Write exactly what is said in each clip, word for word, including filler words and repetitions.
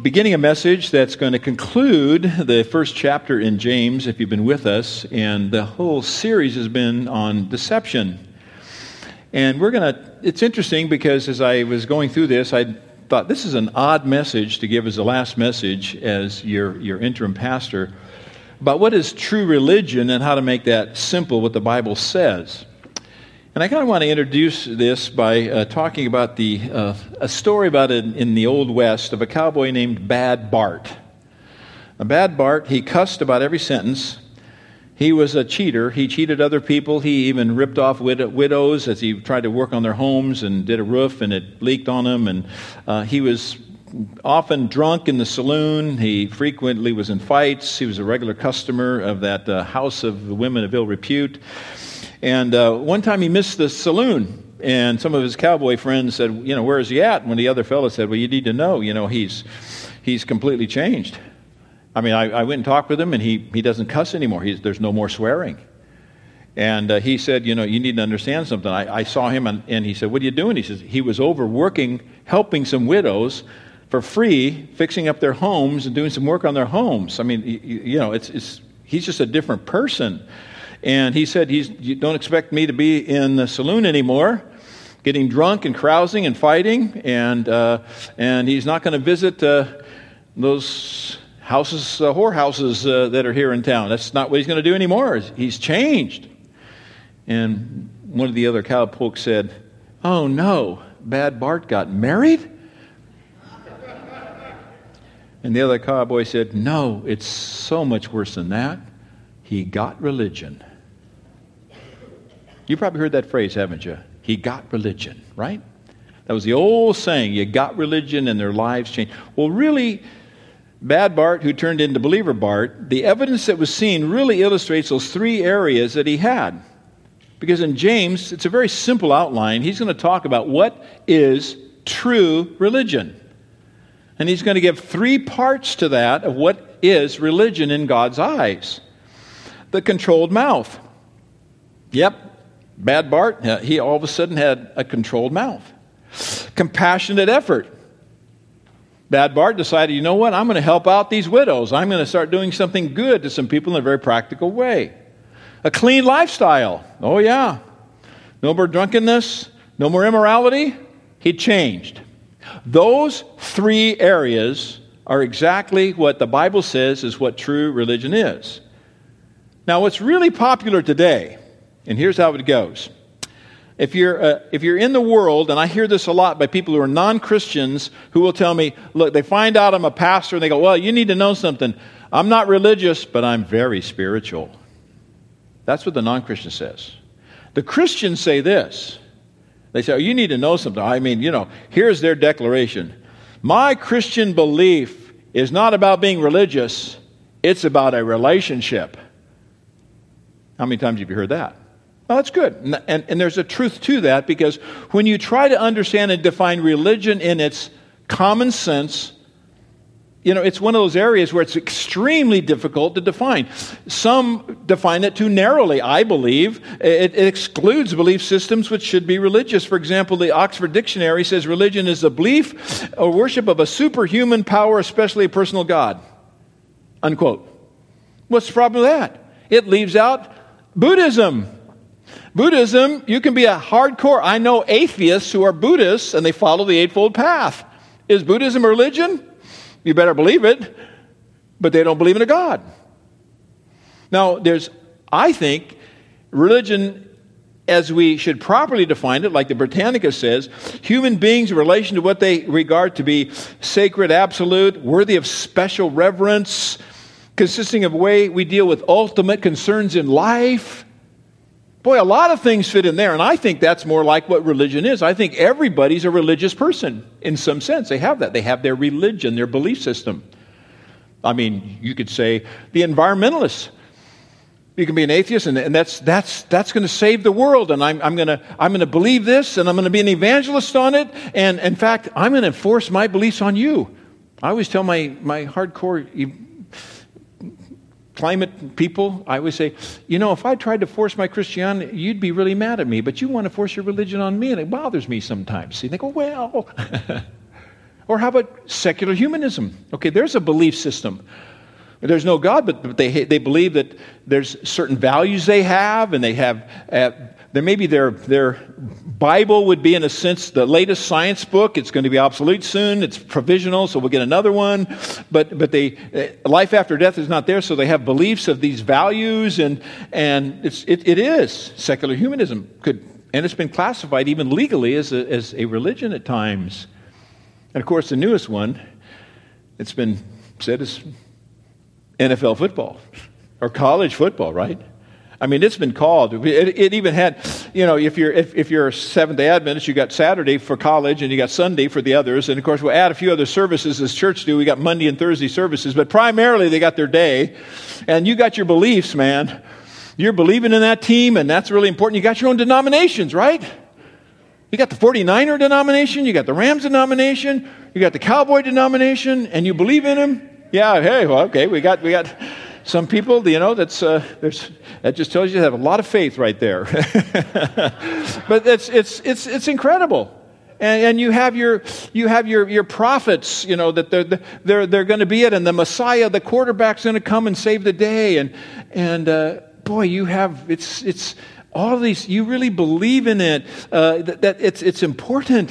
beginning a message that's going to conclude the first chapter in James, if you've been with us, and the whole series has been on deception. And we're going to, it's interesting because as I was going through this, I thought this is an odd message to give as the last message as your, your interim pastor about what is true religion and how to make that simple, what the Bible says. And I kind of want to introduce this by uh, talking about the uh, a story about it in the Old West of a cowboy named Bad Bart. Now, Bad Bart, he cussed about every sentence. He was a cheater. He cheated other people. He even ripped off wid- widows as he tried to work on their homes and did a roof and it leaked on them. And uh, he was often drunk in the saloon. He frequently was in fights. He was a regular customer of that uh, house of the women of ill repute. And uh, one time he missed the saloon, and some of his cowboy friends said, you know, where is he at? And when the other fellow said, well, you need to know, you know, he's he's completely changed. I mean, I, I went and talked with him, and he, he doesn't cuss anymore. He's, there's no more swearing. And uh, he said, you know, you need to understand something. I, I saw him, and, and he said, what are you doing? He says, he was over working, helping some widows for free, fixing up their homes and doing some work on their homes. I mean, you, you know, it's, it's he's just a different person. And he said, he's, you don't expect me to be in the saloon anymore, getting drunk and carousing and fighting, and uh, and he's not going to visit uh, those houses, uh, whorehouses uh, that are here in town. That's not what he's going to do anymore. He's changed. And one of the other cowpokes said, oh no, Bad Bart got married? And the other cowboy said, no, it's so much worse than that. He got religion. You probably heard that phrase, haven't you? He got religion, right? That was the old saying, you got religion and their lives changed. Well, really, Bad Bart, who turned into Believer Bart, the evidence that was seen really illustrates those three areas that he had. Because in James, it's a very simple outline. He's going to talk about what is true religion. And he's going to give three parts to that of what is religion in God's eyes. The controlled mouth. Yep, Bad Bart, he all of a sudden had a controlled mouth. Compassionate effort. Bad Bart decided, you know what, I'm going to help out these widows. I'm going to start doing something good to some people in a very practical way. A clean lifestyle. Oh yeah. No more drunkenness, no more immorality. He changed. Those three areas are exactly what the Bible says is what true religion is. Now, what's really popular today, and here's how it goes. If you're uh, if you're in the world, and I hear this a lot by people who are non-Christians who will tell me, look, they find out I'm a pastor, and they go, well, you need to know something. I'm not religious, but I'm very spiritual. That's what the non-Christian says. The Christians say this. They say, oh, you need to know something. I mean, you know, here's their declaration. My Christian belief is not about being religious. It's about a relationship. How many times have you heard that? Well, that's good. And, and, and there's a truth to that, because when you try to understand and define religion in its common sense, you know, it's one of those areas where it's extremely difficult to define. Some define it too narrowly, I believe. It, it excludes belief systems which should be religious. For example, the Oxford Dictionary says religion is the belief or worship of a superhuman power, especially a personal God. Unquote. What's the problem with that? It leaves out Buddhism. Buddhism, you can be a hardcore, I know atheists who are Buddhists and they follow the Eightfold Path. Is Buddhism a religion? You better believe it, but they don't believe in a God. Now, there's, I think, religion as we should properly define it, like the Britannica says, human beings in relation to what they regard to be sacred, absolute, worthy of special reverence, consisting of a way we deal with ultimate concerns in life. Boy, a lot of things fit in there, and I think that's more like what religion is. I think everybody's a religious person in some sense. They have that. They have their religion, their belief system. I mean, you could say the environmentalists. You can be an atheist, and, and that's that's that's going to save the world, and I'm I'm going to I'm going to believe this, and I'm going to be an evangelist on it, and in fact, I'm going to enforce my beliefs on you. I always tell my my hardcore climate people, I always say, you know, if I tried to force my Christianity, you'd be really mad at me, but you want to force your religion on me, and it bothers me sometimes. See, they go, well, Or how about secular humanism? Okay, there's a belief system. There's no God, but, but they they believe that there's certain values they have, and they have, uh, there maybe their their Bible would be, in a sense, the latest science book. It's going to be obsolete soon. It's provisional, so we'll get another one. But but they uh, life after death is not there, so they have beliefs of these values, and and it's it, it is secular humanism. Could and it's been classified even legally as a, as a religion at times. And of course, the newest one, it's been said is N F L football or college football, right? I mean, it's been called. It, it even had, you know, if you're if, if you're a Seventh-day Adventist, you got Saturday for college and you got Sunday for the others. And of course, we'll add a few other services as church do. We got Monday and Thursday services, but primarily they got their day. And you got your beliefs, man. You're believing in that team, and that's really important. You got your own denominations, right? You got the forty-niner denomination, you got the Rams denomination, you got the Cowboy denomination, and you believe in them. Yeah, hey, well, okay, we got we got some people, you know, that's uh, there's that just tells you they have a lot of faith right there. But it's it's it's it's incredible, and, and you have your you have your your prophets, you know, that they're they're they're going to be it, and the Messiah, the quarterback's going to come and save the day, and and uh, boy, you have it's it's all of these. You really believe in it, uh, that, that it's it's important.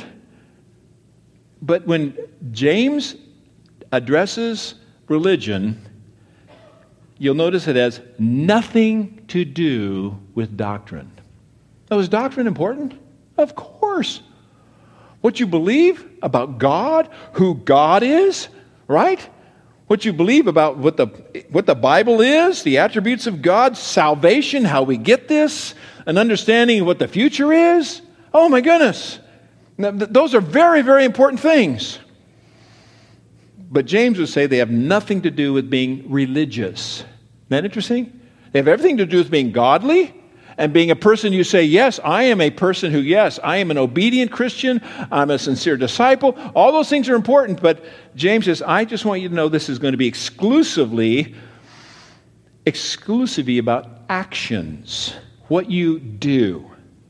But when James addresses religion, you'll notice it has nothing to do with doctrine. Now, is doctrine important? Of course. What you believe about God, who God is, right? What you believe about what the what the Bible is, the attributes of God, salvation, how we get this, an understanding of what the future is. Oh my goodness. Now, th- those are very, very important things. But James would say they have nothing to do with being religious. Isn't that interesting? They have everything to do with being godly and being a person you say, yes, I am a person who, yes, I am an obedient Christian. I'm a sincere disciple. All those things are important. But James says, I just want you to know this is going to be exclusively, exclusively about actions, what you do.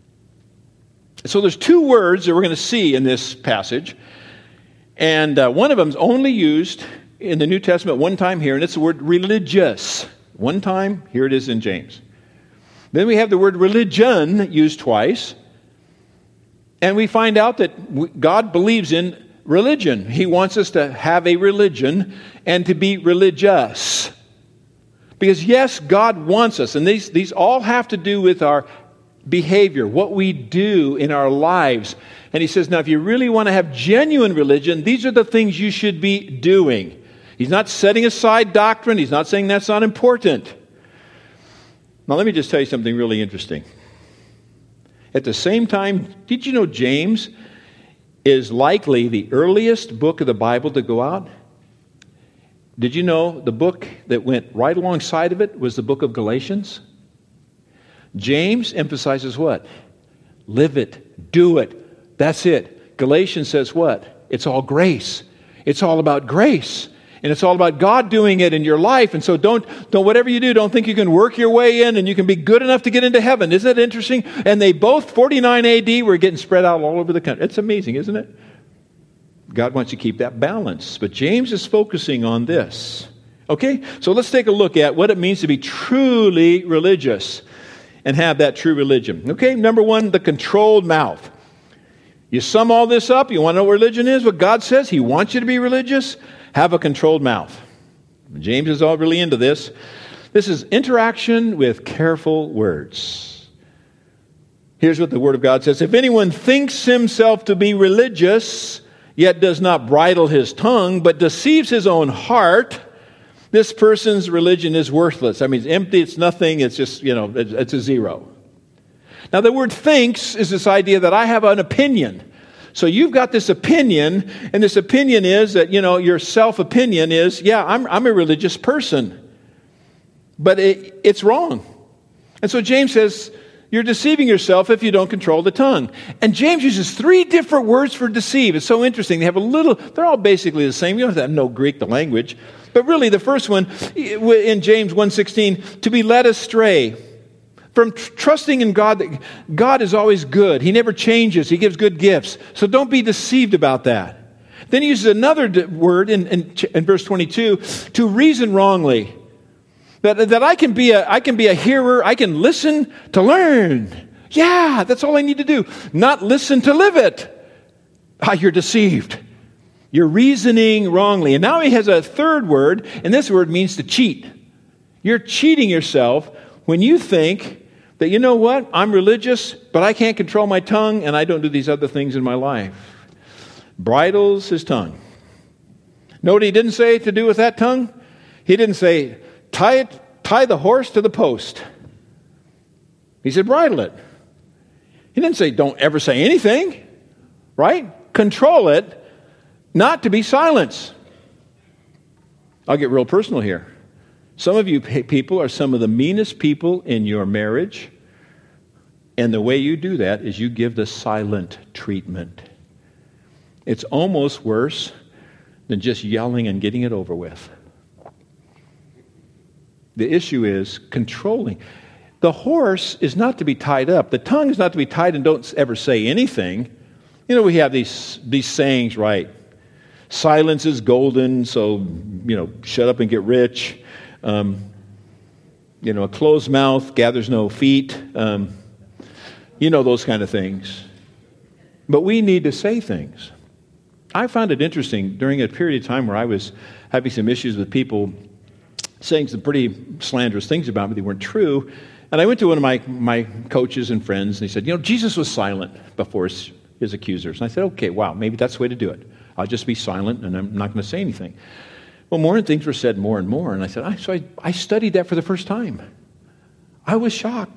So there's two words that we're going to see in this passage. And uh, one of them is only used in the New Testament one time here, and it's the word religious. One time, here it is in James. Then we have the word religion used twice. And we find out that God believes in religion. He wants us to have a religion and to be religious. Because yes, God wants us, and these, these all have to do with our behavior, what we do in our lives. And he says, now, if you really want to have genuine religion, these are the things you should be doing. He's not setting aside doctrine. He's not saying that's not important. Now, let me just tell you something really interesting. At the same time, did you know James is likely the earliest book of the Bible to go out? Did you know the book that went right alongside of it was the book of Galatians? James emphasizes what? Live it. Do it. That's it. Galatians says what? It's all grace. It's all about grace. And it's all about God doing it in your life. And so don't, don't, whatever you do, don't think you can work your way in and you can be good enough to get into heaven. Isn't that interesting? And they both, forty-nine A D, were getting spread out all over the country. It's amazing, isn't it? God wants you to keep that balance. But James is focusing on this. Okay? So let's take a look at what it means to be truly religious and have that true religion. Okay? Number one, the controlled mouth. You sum all this up, you want to know what religion is? What God says, He wants you to be religious. Have a controlled mouth. James is all really into this. This is interaction with careful words. Here's what the Word of God says. If anyone thinks himself to be religious, yet does not bridle his tongue, but deceives his own heart, this person's religion is worthless. I mean, it's empty, it's nothing, it's just, you know, it's, it's a zero. Now, the word thinks is this idea that I have an opinion. So you've got this opinion, and this opinion is that, you know, your self-opinion is, yeah, I'm, I'm a religious person. But it, it's wrong. And so James says, you're deceiving yourself if you don't control the tongue. And James uses three different words for deceive. It's so interesting. They have a little, they're all basically the same. You don't have to know Greek, the language. But really, the first one, in James one sixteen, to be led astray. From tr- trusting in God, that God is always good. He never changes. He gives good gifts. So don't be deceived about that. Then he uses another d- word in, in, in verse twenty-two, to reason wrongly. That, that I can be a I can be a hearer, I can listen to learn. Yeah, that's all I need to do. Not listen to live it. Ah, you're deceived. You're reasoning wrongly. And now he has a third word, and this word means to cheat. You're cheating yourself when you think that, you know what, I'm religious, but I can't control my tongue, and I don't do these other things in my life. Bridles his tongue. Know what he didn't say to do with that tongue? He didn't say, tie it, tie the horse to the post. He said, bridle it. He didn't say, don't ever say anything, right? Control it, not to be silenced. I'll get real personal here. Some of you people are some of the meanest people in your marriage, and the way you do that is you give the silent treatment. It's almost worse than just yelling and getting it over with. The issue is controlling. The horse is not to be tied up. The tongue is not to be tied and don't ever say anything. You know, we have these these sayings, right? Silence is golden, so, you know, shut up and get rich. Um, you know, a closed mouth gathers no feet. Um, you know, those kind of things. But we need to say things. I found it interesting during a period of time where I was having some issues with people saying some pretty slanderous things about me that weren't true. And I went to one of my, my coaches and friends, and he said, you know, Jesus was silent before his, his accusers. And I said, okay, wow, maybe that's the way to do it. I'll just be silent, and I'm not going to say anything. Well, more and things were said more and more. And I said, I, so I, I studied that for the first time. I was shocked.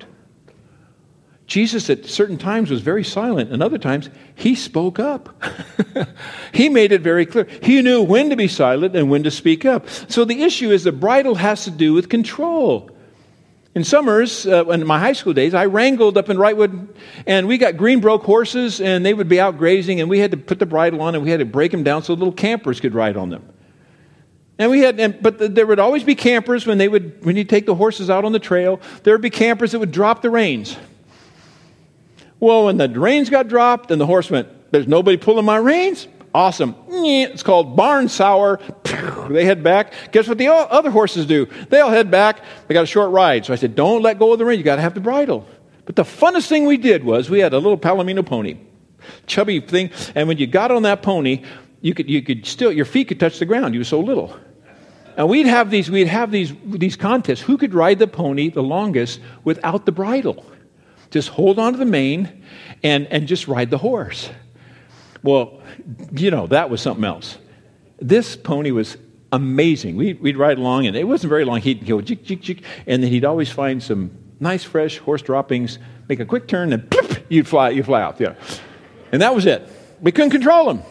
Jesus at certain times was very silent, and other times he spoke up. He made it very clear. He knew when to be silent and when to speak up. So the issue is the bridle has to do with control. In summers, uh, in my high school days, I wrangled up in Wrightwood, and we got Greenbroke horses, and they would be out grazing, and we had to put the bridle on, and we had to break them down so little campers could ride on them. And we had, and, but the, there would always be campers when they would, when you take the horses out on the trail, there would be campers that would drop the reins. Well, when the reins got dropped, and the horse went, there's nobody pulling my reins? Awesome. It's called barn sour. They head back. Guess what the other horses do? They all head back. They got a short ride. So I said, don't let go of the rein. You got to have the bridle. But the funnest thing we did was we had a little Palomino pony, chubby thing. And when you got on that pony, you could you could still your feet could touch the ground. You were so little. And we'd have these we'd have these these contests. Who could ride the pony the longest without the bridle? Just hold on to the mane and and just ride the horse. Well, you know, that was something else. This pony was amazing. We'd, we'd ride along, and it wasn't very long. He'd go, jick, jick, jick, and then he'd always find some nice, fresh horse droppings, make a quick turn, and plop, you'd fly, you'd fly out. Yeah. And that was it. We couldn't control him.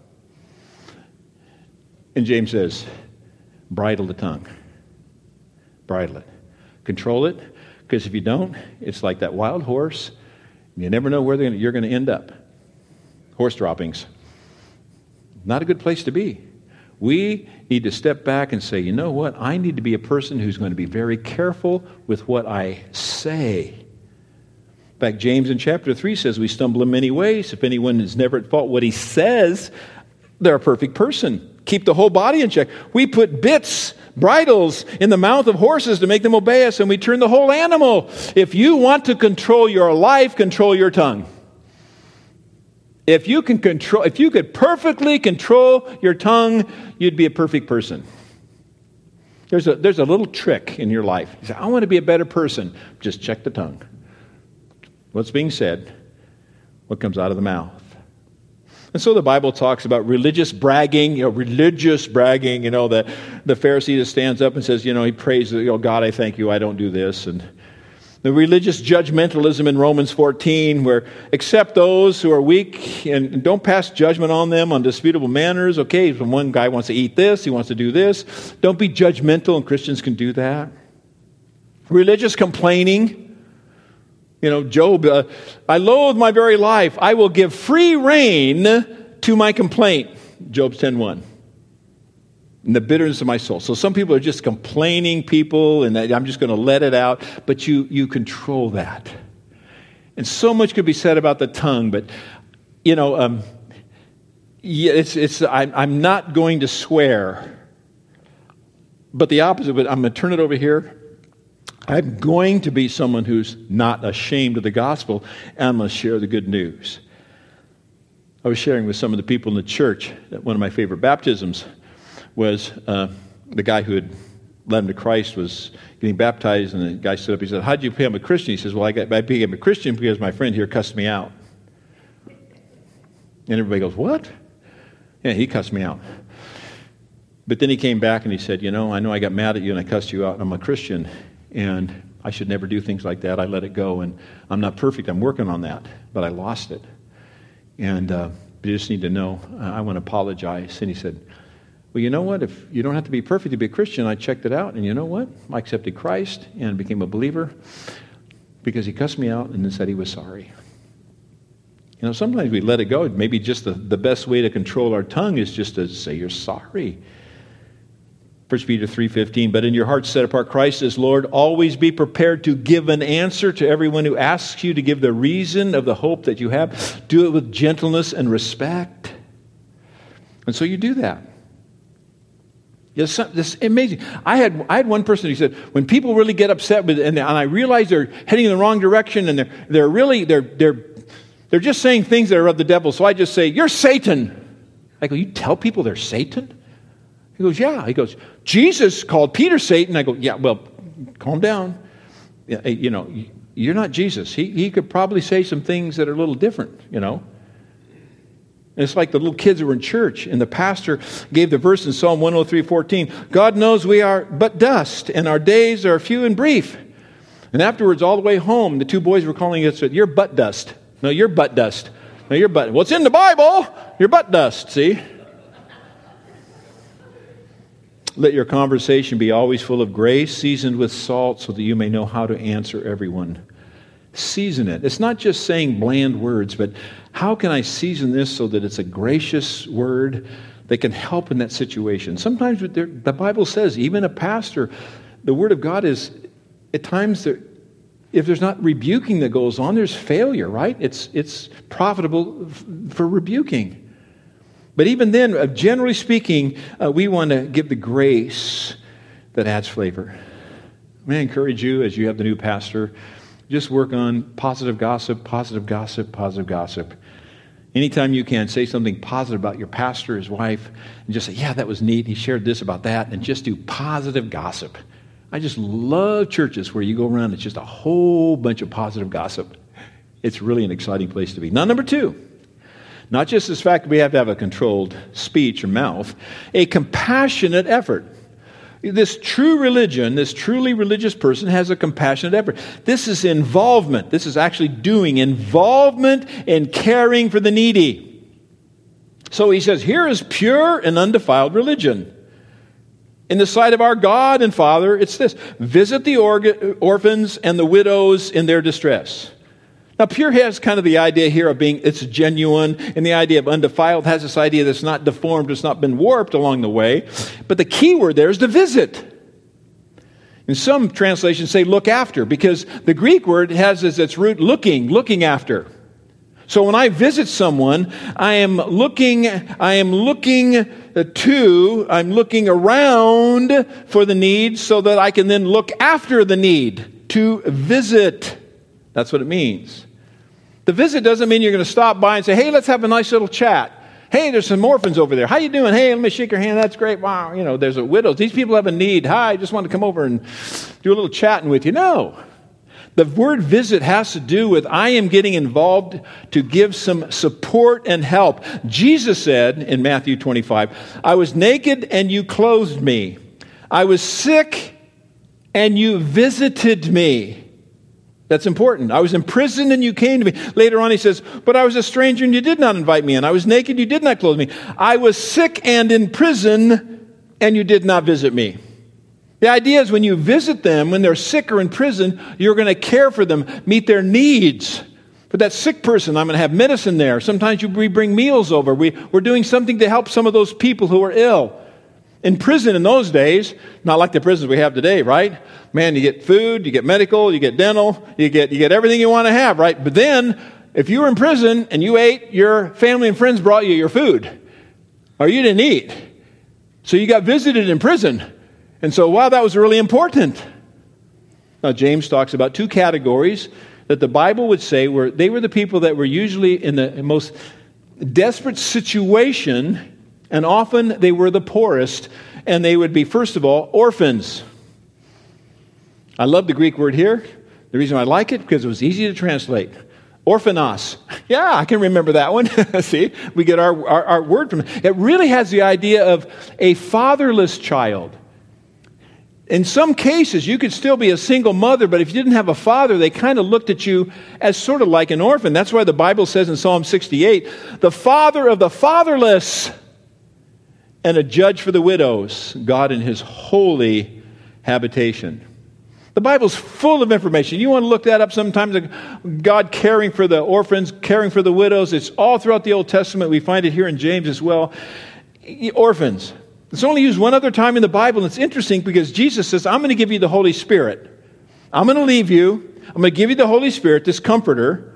And James says, bridle the tongue. Bridle it. Control it, because if you don't, it's like that wild horse. You never know where gonna, you're going to end up. Horse droppings. Not a good place to be. We need to step back and say, you know what? I need to be a person who's going to be very careful with what I say. In fact, James in chapter three says we stumble in many ways. If anyone is never at fault what he says, they're a perfect person. Keep the whole body in check. We put bits, bridles in the mouth of horses to make them obey us, and we turn the whole animal. If you want to control your life, control your tongue. If you can control, if you could perfectly control your tongue, you'd be a perfect person. There's a there's a little trick in your life. You say, I want to be a better person. Just check the tongue. What's being said, what comes out of the mouth. And so the Bible talks about religious bragging, you know, religious bragging, you know, the, the Pharisee that stands up and says, you know, he prays, you know, God, I thank you, I don't do this. And the religious judgmentalism in Romans fourteen, where accept those who are weak and don't pass judgment on them on disputable manners. Okay, when one guy wants to eat this, he wants to do this. Don't be judgmental, and Christians can do that. Religious complaining. You know, Job, uh, I loathe my very life. I will give free rein to my complaint. Job ten one. In the bitterness of my soul. So some people are just complaining people, and I'm just going to let it out. But you you control that. And so much could be said about the tongue. But, you know, um, yeah, it's, it's, I'm, I'm not going to swear. But the opposite, but I'm going to turn it over here. I'm going to be someone who's not ashamed of the gospel, and I'm going to share the good news. I was sharing with some of the people in the church that one of my favorite baptisms was uh, the guy who had led him to Christ was getting baptized, and the guy stood up. He said, "How'd you become a Christian?" He says, "Well, I, got, I became a Christian because my friend here cussed me out." And everybody goes, "What?" "Yeah, he cussed me out." But then he came back and he said, "You know, I know I got mad at you and I cussed you out, and I'm a Christian, and I should never do things like that. I let it go, and I'm not perfect. I'm working on that, but I lost it. And uh, you just need to know, uh, I want to apologize." And he said, "Well, you know what? If you don't have to be perfect to be a Christian, I checked it out, and you know what? I accepted Christ and became a believer because he cussed me out and then said he was sorry." You know, sometimes we let it go. Maybe just the, the best way to control our tongue is just to say you're sorry. First Peter three fifteen, "But in your hearts set apart Christ as Lord. Always be prepared to give an answer to everyone who asks you to give the reason of the hope that you have. Do it with gentleness and respect." And so you do that. It's amazing. I had I had one person who said, when people really get upset with it, and, and I realize they're heading in the wrong direction, and they're they're really they're they're they're just saying things that are of the devil. So I just say, "You're Satan." I go, "You tell people they're Satan?" He goes, "Yeah." He goes, "Jesus called Peter Satan." I go, "Yeah, well, calm down. You know, you're not Jesus. He he could probably say some things that are a little different, you know." And it's like the little kids who were in church, and the pastor gave the verse in Psalm one oh three fourteen, "God knows we are but dust, and our days are few and brief." And afterwards, all the way home, the two boys were calling us, "You're butt dust. No, you're butt dust. No, you're butt. Well, it's in the Bible. You're butt dust, see?" Let your conversation be always full of grace, seasoned with salt, so that you may know how to answer everyone. Season it. It's not just saying bland words, but how can I season this so that it's a gracious word that can help in that situation? Sometimes the Bible says, even a pastor, the Word of God is, at times, there, if there's not rebuking that goes on, there's failure, right? It's, it's profitable for rebuking. But even then, generally speaking, uh, we want to give the grace that adds flavor. May I encourage you, as you have the new pastor, just work on positive gossip, positive gossip, positive gossip. Anytime you can, say something positive about your pastor, his wife, and just say, "Yeah, that was neat. He shared this about that," and just do positive gossip. I just love churches where you go around, it's just a whole bunch of positive gossip. It's really an exciting place to be. Now, number two. Not just this fact that we have to have a controlled speech or mouth, a compassionate effort. This true religion, this truly religious person has a compassionate effort. This is involvement. This is actually doing involvement in caring for the needy. So he says, here is pure and undefiled religion. In the sight of our God and Father, it's this: visit the org- orphans and the widows in their distress. Now, pure has kind of the idea here of being, it's genuine, and the idea of undefiled has this idea that's not deformed, it's not been warped along the way. But the key word there is to visit. And some translations say look after, because the Greek word has as its root looking, looking after. So when I visit someone, I am looking, I am looking to, I'm looking around for the need so that I can then look after the need. To visit. That's what it means. The visit doesn't mean you're going to stop by and say, "Hey, let's have a nice little chat. Hey, there's some orphans over there. How you doing? Hey, let me shake your hand. That's great. Wow, you know, there's a widow. These people have a need. Hi, I just want to come over and do a little chatting with you." No. The word visit has to do with I am getting involved to give some support and help. Jesus said in Matthew twenty-five, "I was naked and you clothed me. I was sick and you visited me." That's important. "I was in prison and you came to me." Later on he says, "But I was a stranger and you did not invite me in. I was naked, you did not clothe me. I was sick and in prison and you did not visit me." The idea is when you visit them, when they're sick or in prison, you're going to care for them, meet their needs. For that sick person, I'm going to have medicine there. Sometimes we bring meals over. We, we're doing something to help some of those people who are ill. In prison in those days, not like the prisons we have today, right? Man, you get food, you get medical, you get dental, you get you get everything you want to have, right? But then, if you were in prison and you ate, your family and friends brought you your food. or you didn't eat. So you got visited in prison. And so, wow, that was really important. Now, James talks about two categories that the Bible would say were, they were the people that were usually in the most desperate situation, and often they were the poorest, and they would be, first of all, orphans. I love the Greek word here. The reason I like it, because it was easy to translate. Orphanos. Yeah, I can remember that one. See, we get our, our, our word from it. It really has the idea of a fatherless child. In some cases, you could still be a single mother, but if you didn't have a father, they kind of looked at you as sort of like an orphan. That's why the Bible says in Psalm sixty-eight, the father of the fatherless and a judge for the widows, God in his holy habitation. The Bible's full of information. You want to look that up sometimes, God caring for the orphans, caring for the widows. It's all throughout the Old Testament. We find it here in James as well. Orphans. It's only used one other time in the Bible, and it's interesting because Jesus says, I'm going to give you the Holy Spirit. I'm going to leave you. I'm going to give you the Holy Spirit, this comforter.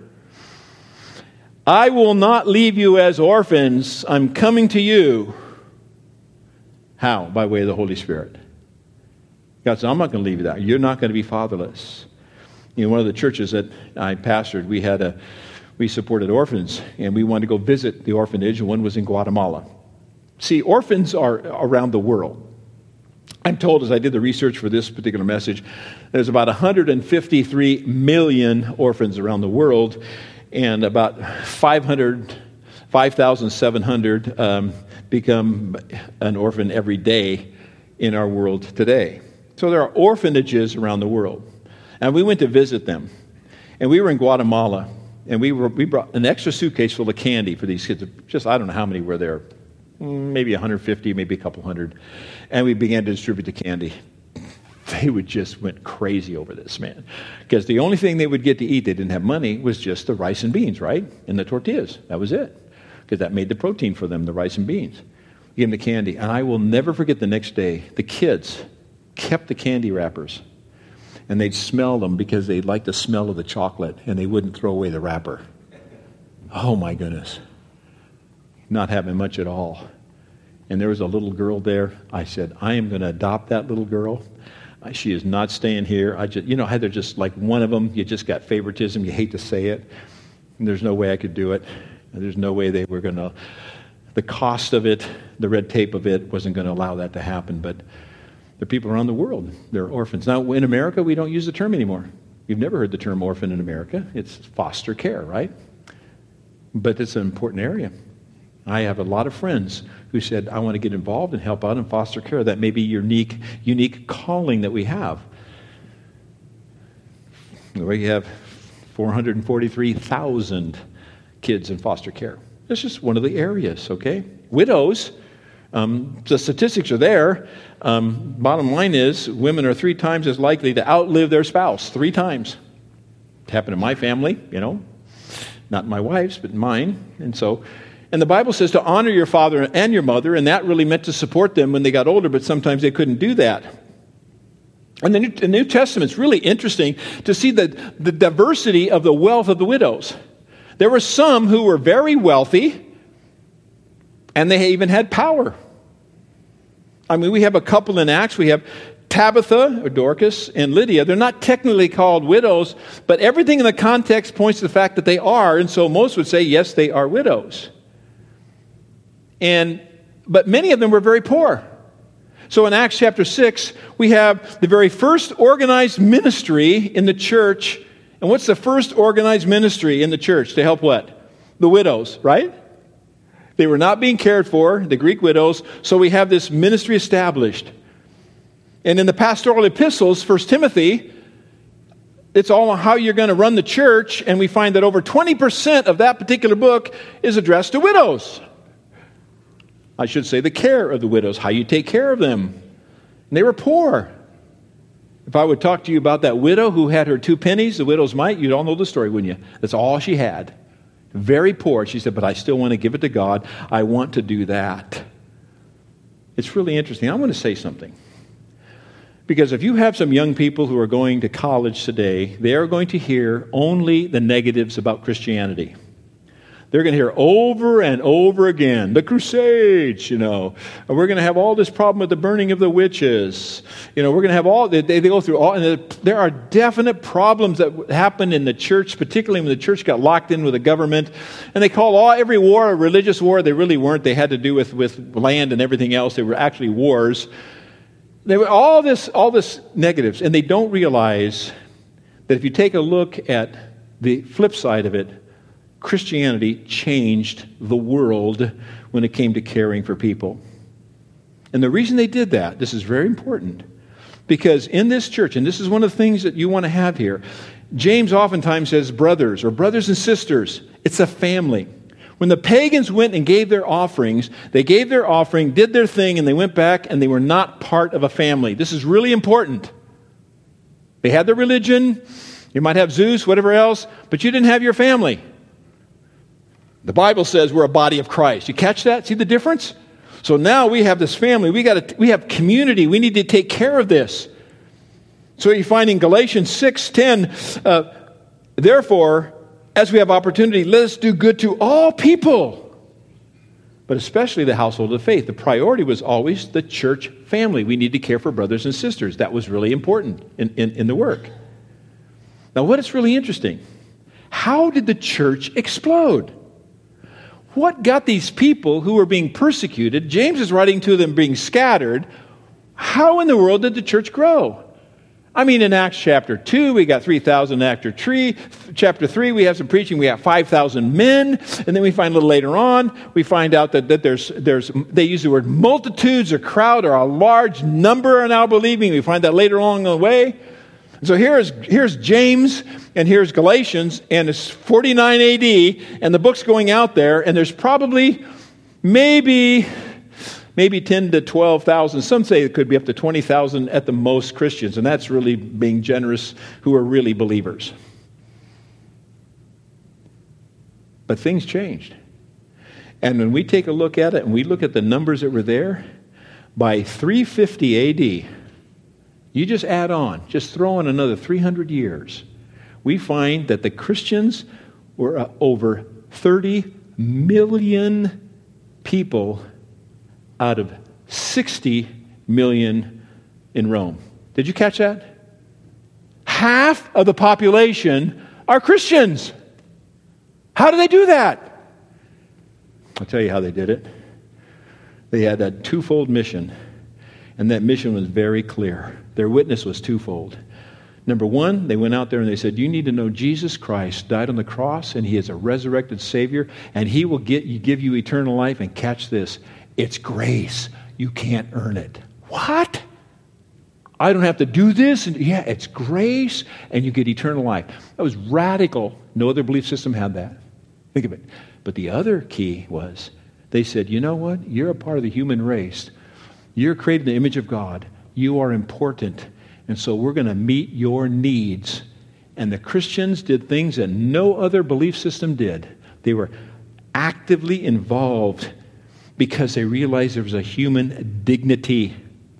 I will not leave you as orphans. I'm coming to you. How? By way of the Holy Spirit. God said, I'm not going to leave you that. You're not going to be fatherless. You know, one of the churches that I pastored, we had a, we supported orphans, and we wanted to go visit the orphanage, and one was in Guatemala. See, orphans are around the world. I'm told, as I did the research for this particular message, there's about one hundred fifty-three million orphans around the world, and about five hundred, five thousand seven hundred um, become an orphan every day in our world today. So there are orphanages around the world. And we went to visit them. And we were in Guatemala. And we were we brought an extra suitcase full of candy for these kids. Just, I don't know how many were there. Maybe one hundred fifty, maybe a couple hundred. And we began to distribute the candy. They would just went crazy over this, man. Because the only thing they would get to eat, they didn't have money, was just the rice and beans, right? And the tortillas. That was it. Because that made the protein for them, the rice and beans. Give them the candy. And I will never forget the next day, the kids kept the candy wrappers, and they'd smell them because they liked the smell of the chocolate, and they wouldn't throw away the wrapper. Oh my goodness. Not having much at all. And there was a little girl there. I said, I am going to adopt that little girl. She is not staying here. I just, you know how they're just like one of them, you just got favoritism, you hate to say it. And there's no way I could do it. And there's no way they were going to, the cost of it, the red tape of it wasn't going to allow that to happen. But there are people around the world, they're orphans. Now, in America, we don't use the term anymore. You've never heard the term orphan in America. It's foster care, right? But it's an important area. I have a lot of friends who said, I want to get involved and help out in foster care. That may be your unique, unique calling that we have. We have four hundred forty-three thousand kids in foster care. That's just one of the areas, okay? Widows, um, the statistics are there. Um, bottom line is, women are three times as likely to outlive their spouse. Three times. It happened in my family, you know. Not my wife's, but mine. And so, and the Bible says to honor your father and your mother, and that really meant to support them when they got older, but sometimes they couldn't do that. And the New, the New Testament's really interesting to see the, the diversity of the wealth of the widows. There were some who were very wealthy, and they even had power. I mean, we have a couple in Acts. We have Tabitha, or Dorcas, and Lydia. They're not technically called widows, but everything in the context points to the fact that they are, and so most would say, yes, they are widows. And but many of them were very poor. So in Acts chapter six, we have the very first organized ministry in the church. And what's the first organized ministry in the church to help what? The widows, right? They were not being cared for, the Greek widows, so we have this ministry established. And in the pastoral epistles, First Timothy, it's all on how you're going to run the church, and we find that over twenty percent of that particular book is addressed to widows. I should say the care of the widows, how you take care of them. And they were poor. If I would talk to you about that widow who had her two pennies, the widow's mite, you'd all know the story, wouldn't you? That's all she had. Very poor. She said, but I still want to give it to God. I want to do that. It's really interesting. I want to say something. Because if you have some young people who are going to college today, they are going to hear only the negatives about Christianity. They're going to hear over and over again, the Crusades, you know. And we're going to have all this problem with the burning of the witches. You know, we're going to have all, they, they go through all, and there are definite problems that happened in the church, particularly when the church got locked in with the government. And they call all every war a religious war. They really weren't. They had to do with, with land and everything else. They were actually wars. They were all this, all this negatives. And they don't realize that if you take a look at the flip side of it, Christianity changed the world when it came to caring for people. And the reason they did that, this is very important, because in this church, and this is one of the things that you want to have here, James oftentimes says brothers or brothers and sisters. It's a family. When the pagans went and gave their offerings, they gave their offering, did their thing, and they went back and they were not part of a family. This is really important. They had their religion, you might have Zeus, whatever else, but you didn't have your family. The Bible says we're a body of Christ. You catch that? See the difference? So now we have this family. We got to, we have community. We need to take care of this. So you find in Galatians six ten, uh, therefore, as we have opportunity, let us do good to all people, but especially the household of faith. The priority was always the church family. We need to care for brothers and sisters. That was really important in, in, in the work. Now, what is really interesting, how did the church explode? What got these people who were being persecuted? James is writing to them being scattered. How in the world did the church grow? I mean, in Acts chapter two, we got three thousand in Acts three. Chapter three, we have some preaching. We have five thousand men. And then we find a little later on, we find out that, that there's, there's, they use the word multitudes or crowd or a large number are now believing. We find that later along the way. So here's, here's James and here's Galatians, and it's forty-nine A D, and the book's going out there, and there's probably maybe, maybe ten to twelve thousand. Some say it could be up to twenty thousand at the most Christians, and that's really being generous, who are really believers. But things changed. And when we take a look at it, and we look at the numbers that were there, by three fifty A D, you just add on, just throw in another three hundred years, we find that the Christians were uh, over thirty million people out of sixty million in Rome. Did you catch that? Half of the population are Christians. How do they do that? I'll tell you how they did it. They had a twofold mission, and that mission was very clear. Their witness was twofold. Number one, they went out there and they said, you need to know Jesus Christ died on the cross, and He is a resurrected Savior, and He will get you, give you eternal life. And catch this, it's grace. You can't earn it. What? I don't have to do this? And yeah, it's grace, and you get eternal life. That was radical. No other belief system had that. Think of it. But the other key was, they said, you know what? You're a part of the human race. You're created in the image of God. You are important. And so we're going to meet your needs. And the Christians did things that no other belief system did. They were actively involved because they realized there was a human dignity.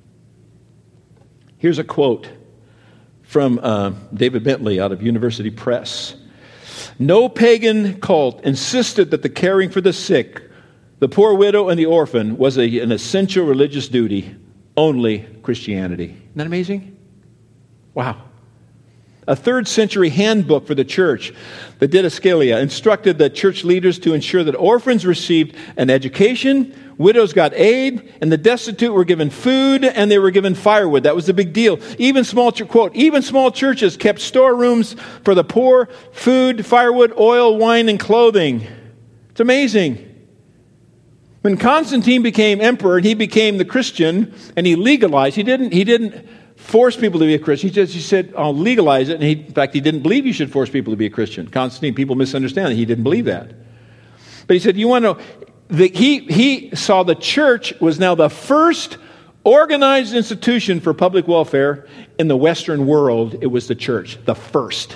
Here's a quote from uh, David Bentley out of University Press. No pagan cult insisted that the caring for the sick, the poor widow, and the orphan was a, an essential religious duty. Only Christianity. Isn't that amazing? Wow. A third century handbook for the church, the Didascalia, instructed the church leaders to ensure that orphans received an education, widows got aid, and the destitute were given food, and they were given firewood. That was the big deal. Even small, quote, even small churches kept storerooms for the poor, food, firewood, oil, wine, and clothing. It's amazing. When Constantine became emperor and he became the Christian and he legalized, he didn't, he didn't force people to be a Christian. He just he said, I'll legalize it. And he, in fact, he didn't believe you should force people to be a Christian. Constantine, people misunderstand that. He didn't believe that. But he said, you want to know, the, he, he saw the church was now the first organized institution for public welfare in the Western world. It was the church, the first.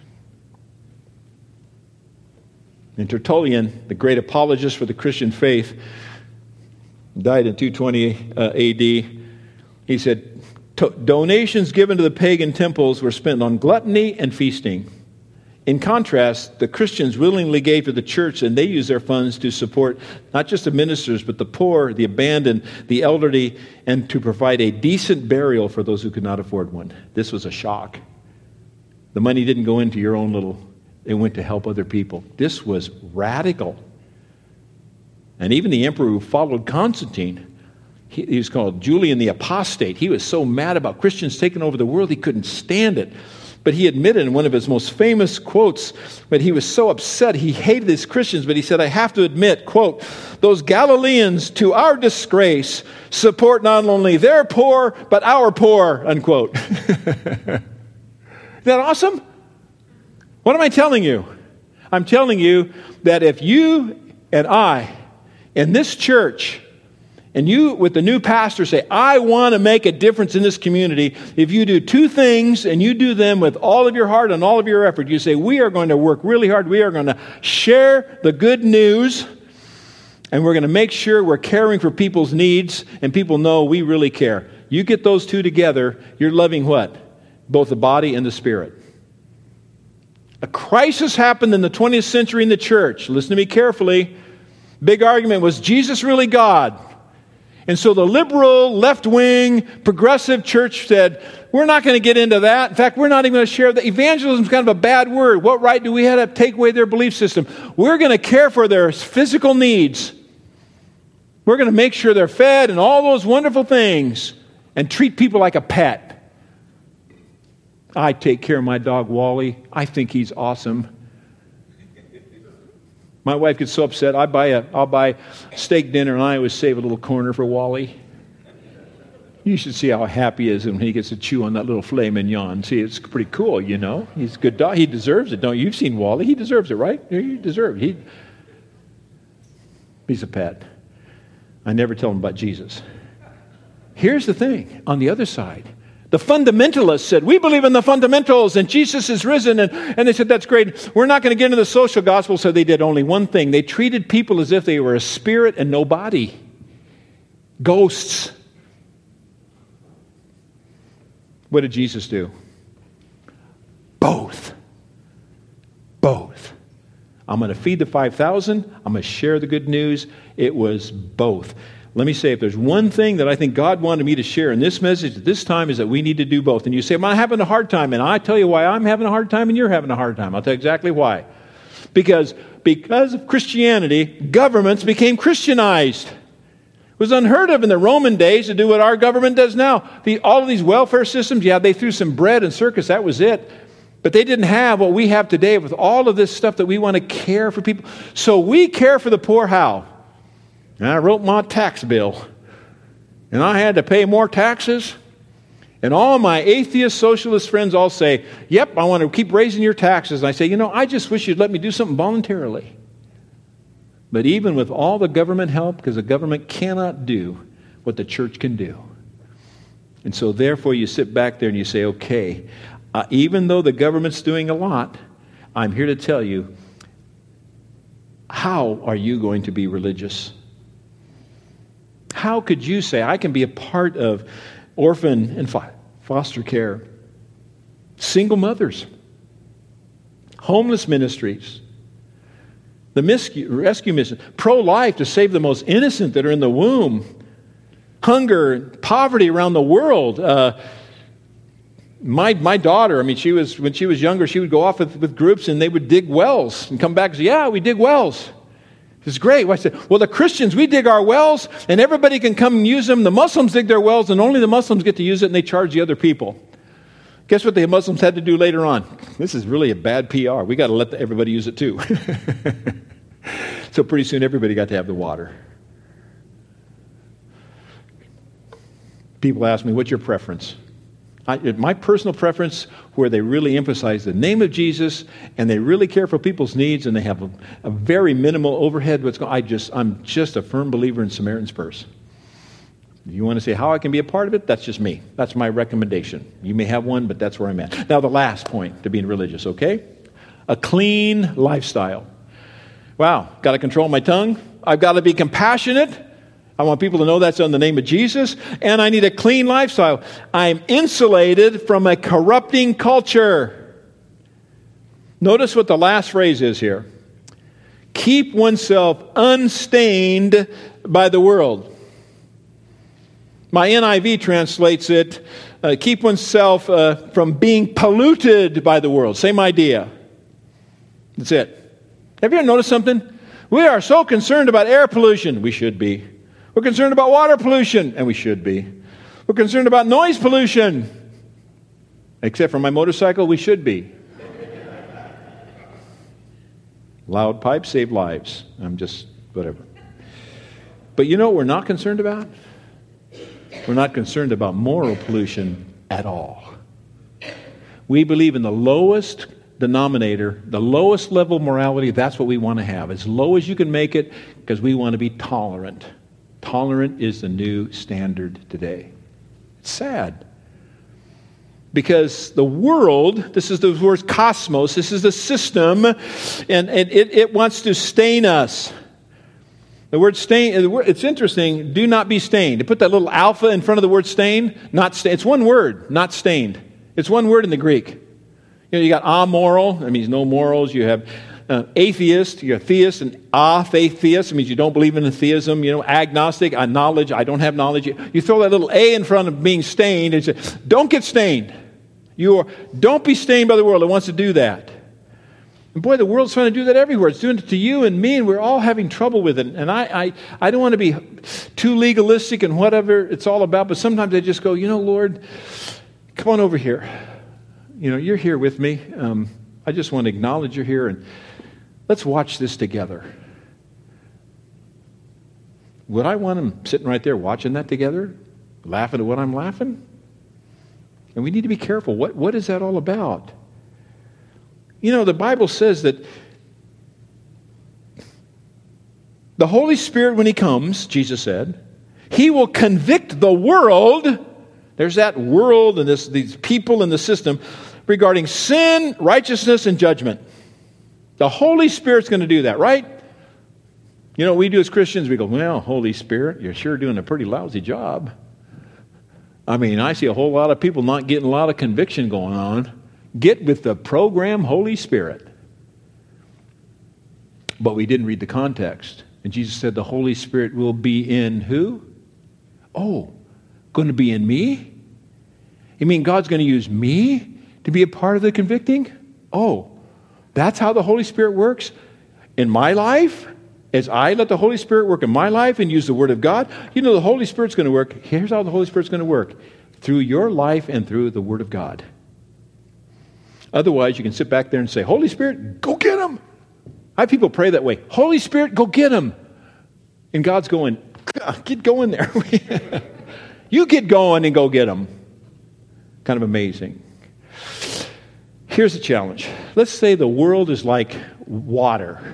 And Tertullian, the great apologist for the Christian faith, died in two twenty uh, A D. He said, donations given to the pagan temples were spent on gluttony and feasting. In contrast, the Christians willingly gave to the church, and they used their funds to support not just the ministers, but the poor, the abandoned, the elderly, and to provide a decent burial for those who could not afford one. This was a shock. The money didn't go into your own little, it went to help other people. This was radical. And even the emperor who followed Constantine, he, he was called Julian the Apostate. He was so mad about Christians taking over the world, he couldn't stand it. But he admitted in one of his most famous quotes that he was so upset, he hated these Christians, but he said, I have to admit, quote, those Galileans, to our disgrace, support not only their poor, but our poor, unquote. Isn't that awesome? What am I telling you? I'm telling you that if you and I, in this church, and you, with the new pastor, say, I want to make a difference in this community. If you do two things and you do them with all of your heart and all of your effort, you say, we are going to work really hard. We are going to share the good news, and we're going to make sure we're caring for people's needs, and people know we really care. You get those two together, you're loving what? Both the body and the spirit. A crisis happened in the twentieth century in the church. Listen to me carefully. Big argument, was Jesus really God? And so the liberal, left-wing, progressive church said, we're not going to get into that. In fact, we're not even going to share that. Evangelism is kind of a bad word. What right do we have to take away their belief system? We're going to care for their physical needs. We're going to make sure they're fed and all those wonderful things and treat people like a pet. I take care of my dog, Wally. I think he's awesome. My wife gets so upset, I buy a, I'll buy steak dinner, and I always save a little corner for Wally. You should see how happy he is when he gets to chew on that little filet mignon. See, it's pretty cool, you know. He's a good dog. He deserves it, don't you? You've seen Wally. He deserves it, right? He deserves it. He, he's a pet. I never tell him about Jesus. Here's the thing. On the other side, the fundamentalists said, we believe in the fundamentals, and Jesus is risen. And, and they said, that's great. We're not going to get into the social gospel. So they did only one thing. They treated people as if they were a spirit and no body. Ghosts. What did Jesus do? Both. Both. I'm going to feed the five thousand. I'm going to share the good news. It was both. Let me say, if there's one thing that I think God wanted me to share in this message at this time, is that we need to do both. And you say, well, I'm having a hard time. And I tell you why I'm having a hard time and you're having a hard time. I'll tell you exactly why. Because, because of Christianity, governments became Christianized. It was unheard of in the Roman days to do what our government does now. The, all of these welfare systems, yeah, they threw some bread and circus, that was it. But they didn't have what we have today with all of this stuff that we want to care for people. So we care for the poor how? And I wrote my tax bill, and I had to pay more taxes. And all my atheist socialist friends all say, yep, I want to keep raising your taxes. And I say, you know, I just wish you'd let me do something voluntarily. But even with all the government help, because the government cannot do what the church can do. And so therefore you sit back there and you say, okay, uh, even though the government's doing a lot, I'm here to tell you, how are you going to be religious? How could you say, I can be a part of orphan and foster care, single mothers, homeless ministries, the rescue mission, pro-life to save the most innocent that are in the womb, hunger, poverty around the world. Uh, my my daughter, I mean, she was when she was younger, she would go off with, with groups and they would dig wells and come back and say, yeah, we dig wells. It's great. I said, well, the Christians, we dig our wells, and everybody can come and use them. The Muslims dig their wells, and only the Muslims get to use it, and they charge the other people. Guess what the Muslims had to do later on? This is really a bad P R. We got to let the, everybody use it too. So pretty soon, everybody got to have the water. People ask me, what's your preference? I, my personal preference, where they really emphasize the name of Jesus and they really care for people's needs and they have a, a very minimal overhead. What's going? I just, I'm just a firm believer in Samaritan's Purse. If you want to say how I can be a part of it, that's just me. That's my recommendation. You may have one, but that's where I'm at. Now, the last point to being religious, okay? A clean lifestyle. Wow, got to control my tongue. I've got to be compassionate. I want people to know that's in the name of Jesus. And I need a clean lifestyle. I'm insulated from a corrupting culture. Notice what the last phrase is here. Keep oneself unstained by the world. My N I V translates it, uh, keep oneself uh, from being polluted by the world. Same idea. That's it. Have you ever noticed something? We are so concerned about air pollution. We should be. We're concerned about water pollution. And we should be. We're concerned about noise pollution. Except for my motorcycle, we should be. Loud pipes save lives. I'm just, whatever. But you know what we're not concerned about? We're not concerned about moral pollution at all. We believe in the lowest denominator, the lowest level of morality. That's what we want to have. As low as you can make it, because we want to be tolerant. Tolerant is the new standard today. It's sad. Because the world, this is the word cosmos, this is the system, and, and it, it wants to stain us. The word stain, it's interesting, do not be stained. To put that little alpha in front of the word stain, not stained. It's one word, not stained. It's one word in the Greek. You know, you got amoral, that means no morals. You have uh, atheist, you have theist, and atheist, it means you don't believe in theism. You know, agnostic, I knowledge, I don't have knowledge. You throw that little A in front of being stained, and say, don't get stained. You are, don't be stained by the world. It wants to do that. And boy, the world's trying to do that everywhere. It's doing it to you and me, and we're all having trouble with it. And I, I, I don't want to be too legalistic and whatever it's all about, but sometimes I just go, you know, Lord, come on over here. You know, you're here with me. Um, I just want to acknowledge you're here, and let's watch this together. Would I want them sitting right there watching that together, laughing at what I'm laughing? And we need to be careful. What, what is that all about? You know, the Bible says that the Holy Spirit, when He comes, Jesus said, He will convict the world. There's that world and this, these people in the system regarding sin, righteousness, and judgment. The Holy Spirit's going to do that, right? You know what we do as Christians? We go, well, Holy Spirit, you're sure doing a pretty lousy job. I mean, I see a whole lot of people not getting a lot of conviction going on. Get with the program, Holy Spirit. But we didn't read the context. And Jesus said the Holy Spirit will be in who? Oh, going to be in me? You mean God's going to use me to be a part of the convicting? Oh, that's how the Holy Spirit works? In my life? As I let the Holy Spirit work in my life and use the Word of God, you know the Holy Spirit's going to work. Here's how the Holy Spirit's going to work. Through your life and through the Word of God. Otherwise, you can sit back there and say, Holy Spirit, go get him. I have people pray that way. Holy Spirit, go get him. And God's going, get going there. You get going and go get him. Kind of amazing. Here's the challenge. Let's say the world is like water.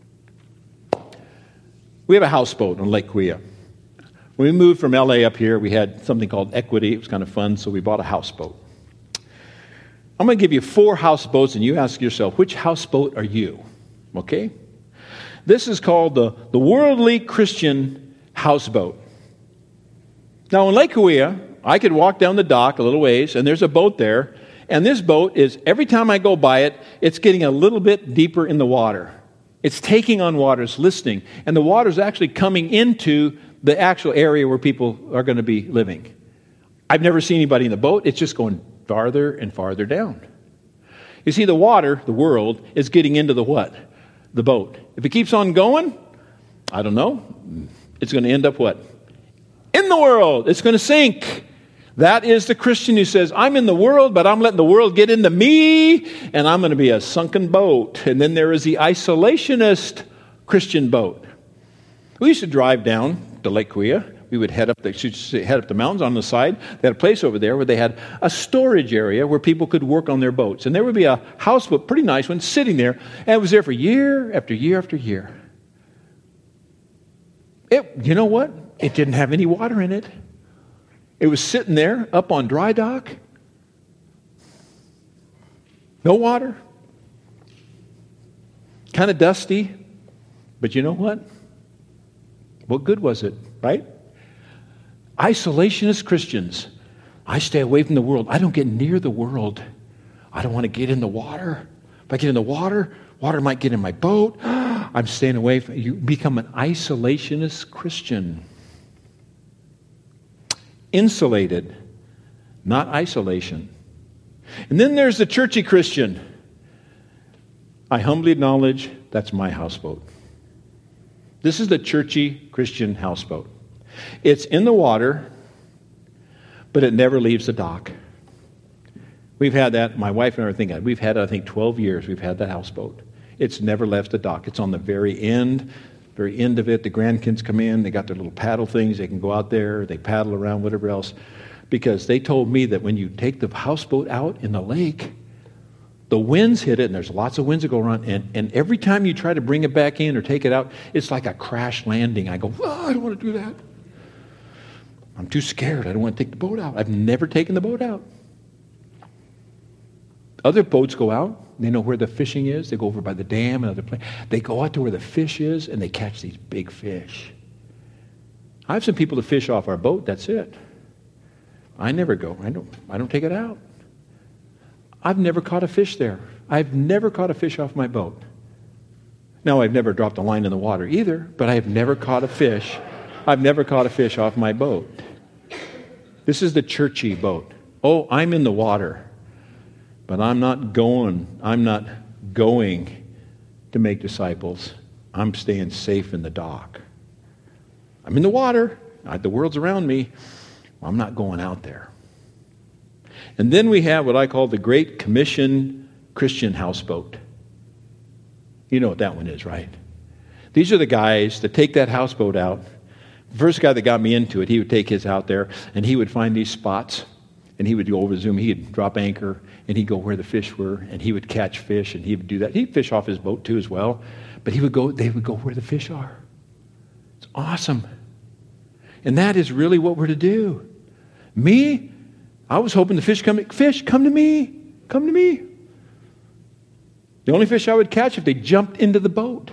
We have a houseboat on Lake Couillé. When we moved from L A up here, we had something called equity. It was kind of fun, so we bought a houseboat. I'm going to give you four houseboats, and you ask yourself, which houseboat are you? Okay? This is called the, the worldly Christian houseboat. Now, in Lake Couillé, I could walk down the dock a little ways, and there's a boat there, and this boat is, every time I go by it, it's getting a little bit deeper in the water. It's taking on water, it's listening, and the water is actually coming into the actual area where people are going to be living. I've never seen anybody in the boat. It's just going farther and farther down. You see, the water, the world, is getting into the what? The boat. If it keeps on going, I don't know, it's going to end up what? In the world. It's going to sink. That is the Christian who says, I'm in the world, but I'm letting the world get into me, and I'm going to be a sunken boat. And then there is the isolationist Christian boat. We used to drive down to Lake Couillé. We would head up the, head up the mountains on the side. They had a place over there where they had a storage area where people could work on their boats. And there would be a houseboat, pretty nice one, sitting there. And it was there for year after year after year. It, you know what? It didn't have any water in it. It was sitting there up on dry dock. No water. Kind of dusty. But you know what? What good was it, right? Isolationist Christians. I stay away from the world. I don't get near the world. I don't want to get in the water. If I get in the water, water might get in my boat. I'm staying away from you. Become an isolationist Christian. Insulated, not isolation. And then there's the churchy Christian. I humbly acknowledge that's my houseboat. This is the churchy Christian houseboat. It's in the water, but it never leaves the dock. We've had that, my wife and I are thinking, we've had, I think, twelve years we've had that houseboat. It's never left the dock. It's on the very end, very end of it. The grandkids come in, they got their little paddle things, they can go out there, they paddle around, whatever else. Because they told me that when you take the houseboat out in the lake, the winds hit it, and there's lots of winds that go around, and, and every time you try to bring it back in or take it out, it's like a crash landing. I go, oh, I don't want to do that. I'm too scared. I don't want to take the boat out. I've never taken the boat out. Other boats go out. They know where the fishing is. They go over by the dam and other places. They go out to where the fish is, and they catch these big fish. I have some people to fish off our boat. That's it. I never go. I don't, I don't take it out. I've never caught a fish there. I've never caught a fish off my boat. Now, I've never dropped a line in the water either, but I have never caught a fish. I've never caught a fish off my boat. This is the churchy boat. Oh, I'm in the water. But I'm not going, I'm not going to make disciples. I'm staying safe in the dock. I'm in the water. The world's around me. I'm not going out there. And then we have what I call the Great Commission Christian houseboat. You know what that one is, right? These are the guys that take that houseboat out. The first guy that got me into it, he would take his out there, and he would find these spots, and he would go over Zoom. He'd drop anchor, and he'd go where the fish were, and he would catch fish, and he would do that. He'd fish off his boat too as well, but he would go. They would go where the fish are. It's awesome, and that is really what we're to do. Me, I was hoping the fish come. Fish, come to me, come to me. The only fish I would catch if they jumped into the boat.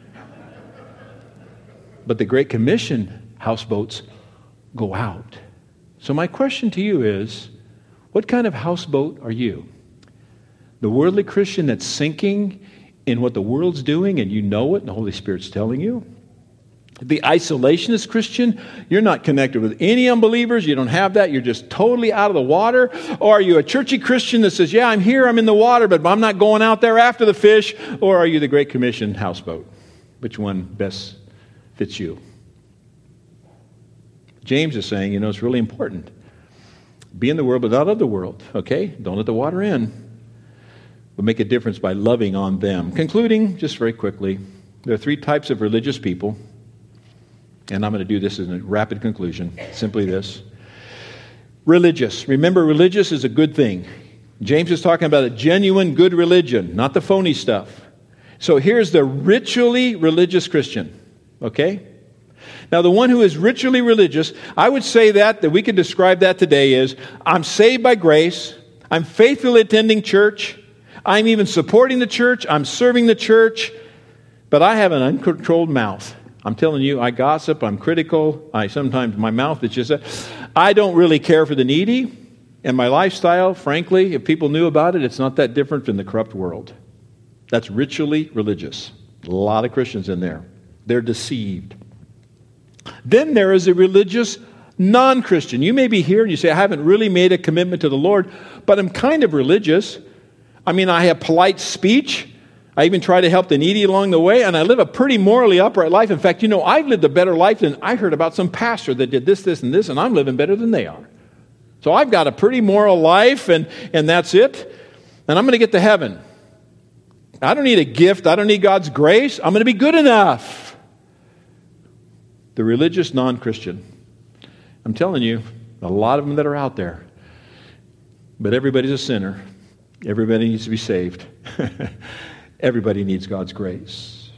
But the Great Commission houseboats go out. So my question to you is, what kind of houseboat are you? The worldly Christian that's sinking in what the world's doing and you know it and the Holy Spirit's telling you? The isolationist Christian, you're not connected with any unbelievers, you don't have that, you're just totally out of the water? Or are you a churchy Christian that says, yeah, I'm here, I'm in the water, but I'm not going out there after the fish? Or are you the Great Commission houseboat? Which one best fits you? James is saying, you know, it's really important. Be in the world, but not of the world, okay? Don't let the water in. But make a difference by loving on them. Concluding, just very quickly, there are three types of religious people. And I'm going to do this in a rapid conclusion. Simply this. Religious. Remember, religious is a good thing. James is talking about a genuine good religion, not the phony stuff. So here's the ritually religious Christian. Okay? Now, the one who is ritually religious, I would say that, that we could describe that today is, I'm saved by grace, I'm faithfully attending church, I'm even supporting the church, I'm serving the church, but I have an uncontrolled mouth. I'm telling you, I gossip, I'm critical, I sometimes, my mouth is just, a, I don't really care for the needy, and my lifestyle, frankly, if people knew about it, it's not that different from the corrupt world. That's ritually religious. A lot of Christians in there. They're deceived. Then there is a religious non-Christian. You may be here and you say, I haven't really made a commitment to the Lord, but I'm kind of religious. I mean, I have polite speech. I even try to help the needy along the way, and I live a pretty morally upright life. In fact, you know, I've lived a better life than I heard about some pastor that did this, this, and this, and I'm living better than they are. So I've got a pretty moral life, and, and that's it. And I'm going to get to heaven. I don't need a gift. I don't need God's grace. I'm going to be good enough. The religious non-Christian. I'm telling you, a lot of them that are out there. But everybody's a sinner. Everybody needs to be saved. Everybody needs God's grace.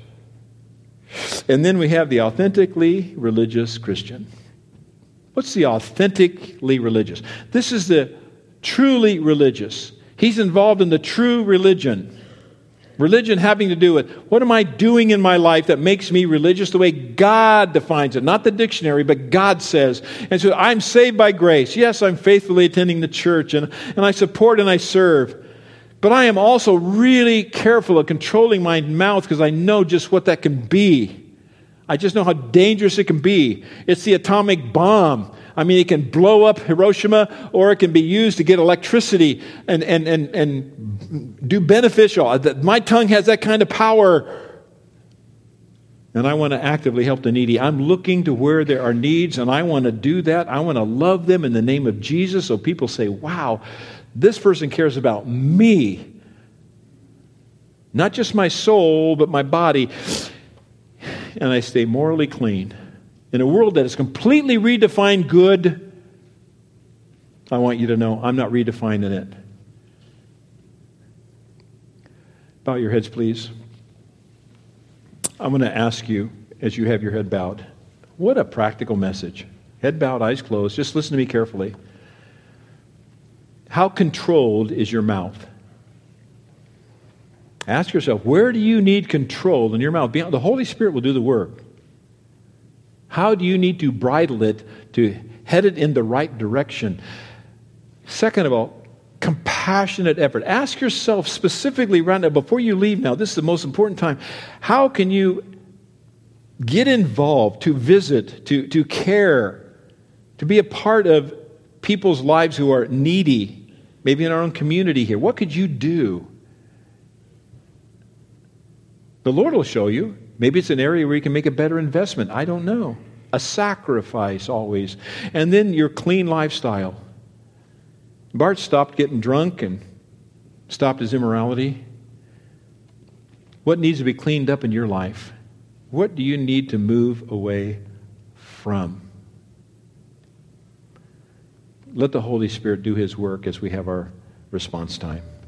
And then we have the authentically religious Christian. What's the authentically religious? This is the truly religious. He's involved in the true religion. Religion having to do with, what am I doing in my life that makes me religious the way God defines it? Not the dictionary, but God says. And so I'm saved by grace. Yes, I'm faithfully attending the church, and, and I support and I serve. But I am also really careful of controlling my mouth because I know just what that can be. I just know how dangerous it can be. It's the atomic bomb. I mean, it can blow up Hiroshima, or it can be used to get electricity and, and, and, and do beneficial. My tongue has that kind of power. And I want to actively help the needy. I'm looking to where there are needs, and I want to do that. I want to love them in the name of Jesus so people say, wow, this person cares about me. Not just my soul, but my body. And I stay morally clean. In a world that has completely redefined good, I want you to know I'm not redefining it. Bow your heads, please. I'm going to ask you, as you have your head bowed, what a practical message. Head bowed, eyes closed. Just listen to me carefully. How controlled is your mouth? Ask yourself, where do you need control in your mouth? The Holy Spirit will do the work. How do you need to bridle it to head it in the right direction? Second of all, compassionate effort. Ask yourself specifically right now, before you leave now, this is the most important time, how can you get involved, to visit, to, to care, to be a part of people's lives who are needy, maybe in our own community here? What could you do? The Lord will show you. Maybe it's an area where you can make a better investment. I don't know. A sacrifice always. And then your clean lifestyle. Bart stopped getting drunk and stopped his immorality. What needs to be cleaned up in your life? What do you need to move away from? Let the Holy Spirit do His work as we have our response time.